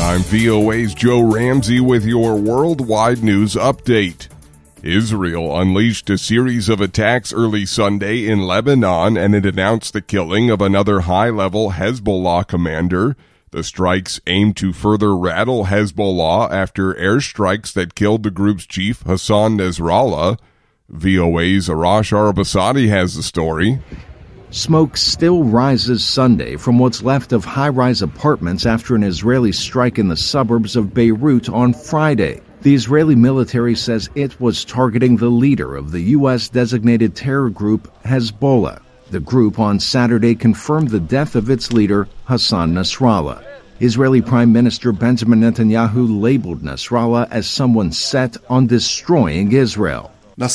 I'm VOA's Joe Ramsey with your worldwide news update. Israel unleashed a series of attacks early Sunday in Lebanon, and it announced the killing of another high-level Hezbollah commander. The strikes aimed to further rattle Hezbollah after airstrikes that killed the group's chief, Hassan Nasrallah. VOA's Arash Arabasadi has the story. Smoke still rises Sunday from what's left of high-rise apartments after an Israeli strike in the suburbs of Beirut on Friday. The Israeli military says it was targeting the leader of the U.S.-designated terror group Hezbollah. The group on Saturday confirmed the death of its leader, Hassan Nasrallah. Israeli Prime Minister Benjamin Netanyahu labeled Nasrallah as someone set on destroying Israel.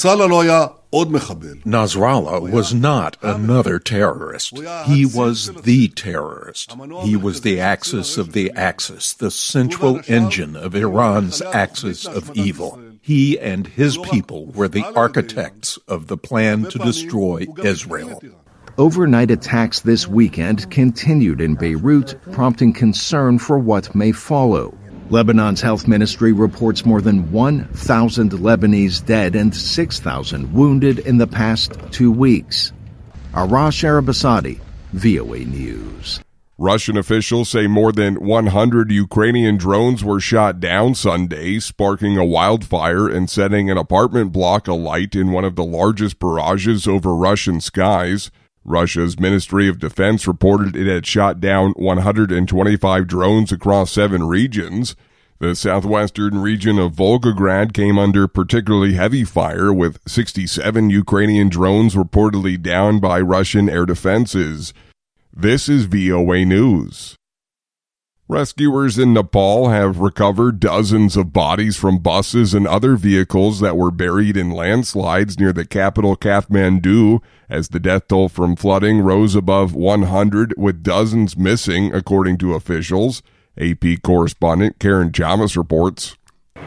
Nasrallah was not another terrorist. He was the terrorist. He was the axis of the axis, the central engine of Iran's axis of evil. He and his people were the architects of the plan to destroy Israel. Overnight attacks this weekend continued in Beirut, prompting concern for what may follow. Lebanon's health ministry reports more than 1,000 Lebanese dead and 6,000 wounded in the past 2 weeks. Arash Arabasadi, VOA News. Russian officials say more than 100 Ukrainian drones were shot down Sunday, sparking a wildfire and setting an apartment block alight in one of the largest barrages over Russian skies. Russia's Ministry of Defense reported it had shot down 125 drones across 7 regions. The southwestern region of Volgograd came under particularly heavy fire, with 67 Ukrainian drones reportedly downed by Russian air defenses. This is VOA News. Rescuers in Nepal have recovered dozens of bodies from buses and other vehicles that were buried in landslides near the capital Kathmandu, as the death toll from flooding rose above 100, with dozens missing, according to officials. AP correspondent Karen Chamas reports.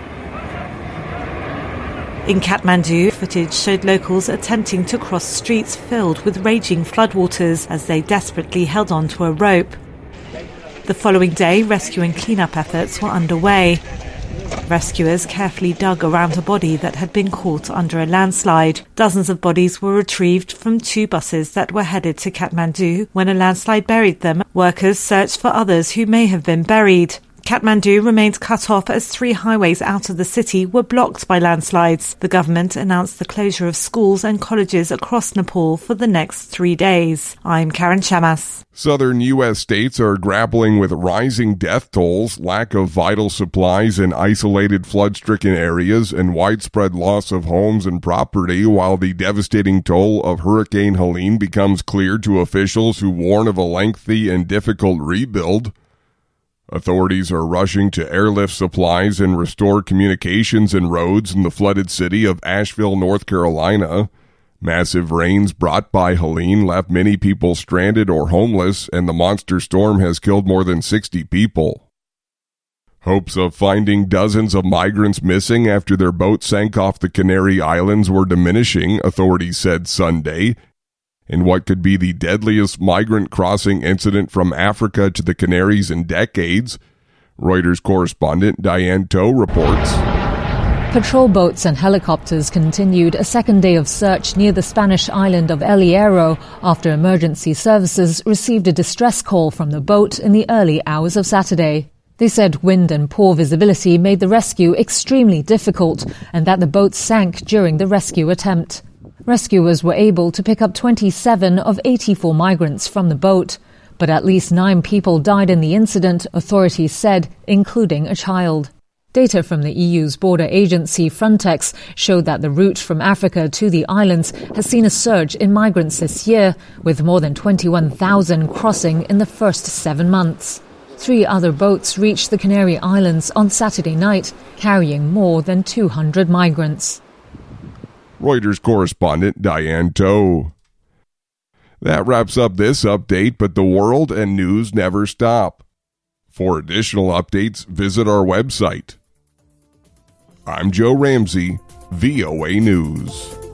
In Kathmandu, footage showed locals attempting to cross streets filled with raging floodwaters as they desperately held on to a rope. The following day, rescue and clean-up efforts were underway. Rescuers carefully dug around a body that had been caught under a landslide. Dozens of bodies were retrieved from 2 buses that were headed to Kathmandu when a landslide buried them. Workers searched for others who may have been buried. Kathmandu remains cut off as 3 highways out of the city were blocked by landslides. The government announced the closure of schools and colleges across Nepal for the next 3 days. I'm Karen Chamas. Southern U.S. states are grappling with rising death tolls, lack of vital supplies in isolated flood-stricken areas, and widespread loss of homes and property, while the devastating toll of Hurricane Helene becomes clear to officials who warn of a lengthy and difficult rebuild. Authorities are rushing to airlift supplies and restore communications and roads in the flooded city of Asheville, North Carolina. Massive rains brought by Helene left many people stranded or homeless, and the monster storm has killed more than 60 people. Hopes of finding dozens of migrants missing after their boat sank off the Canary Islands were diminishing, authorities said Sunday. In what could be the deadliest migrant crossing incident from Africa to the Canaries in decades, Reuters correspondent Diane Toe reports. Patrol boats and helicopters continued a second day of search near the Spanish island of El Hierro after emergency services received a distress call from the boat in the early hours of Saturday. They said wind and poor visibility made the rescue extremely difficult and that the boat sank during the rescue attempt. Rescuers were able to pick up 27 of 84 migrants from the boat, but at least 9 people died in the incident, authorities said, including a child. Data from the EU's border agency Frontex showed that the route from Africa to the islands has seen a surge in migrants this year, with more than 21,000 crossing in the first 7 months. 3 other boats reached the Canary Islands on Saturday night, carrying more than 200 migrants. Reuters correspondent Diane Toe. That wraps up this update, but the world and news never stop. For additional updates, visit our website. I'm Joe Ramsey, VOA News.